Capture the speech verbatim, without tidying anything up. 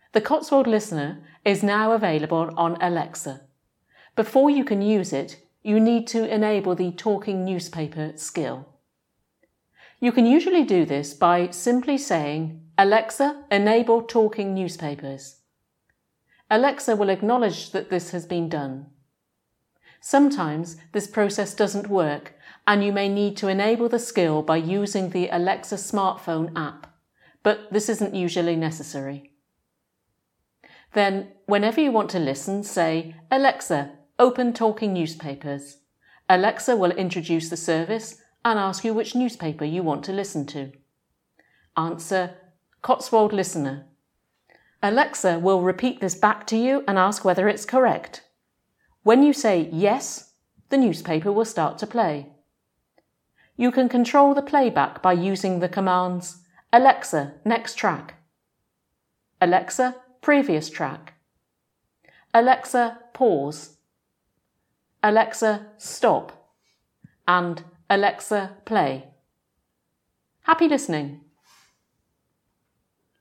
The Cotswold Listener is now available on Alexa. Before you can use it, you need to enable the talking newspaper skill. You can usually do this by simply saying, "Alexa, enable talking newspapers." Alexa will acknowledge that this has been done. Sometimes this process doesn't work, and you may need to enable the skill by using the Alexa smartphone app, but this isn't usually necessary. Then, whenever you want to listen, say, "Alexa, open talking newspapers." Alexa will introduce the service and ask you which newspaper you want to listen to. Answer, "Cotswold Listener." Alexa will repeat this back to you and ask whether it's correct. When you say yes, the newspaper will start to play. You can control the playback by using the commands Alexa, next track, Alexa, previous track, Alexa, pause, Alexa, stop, and Alexa, play. Happy listening!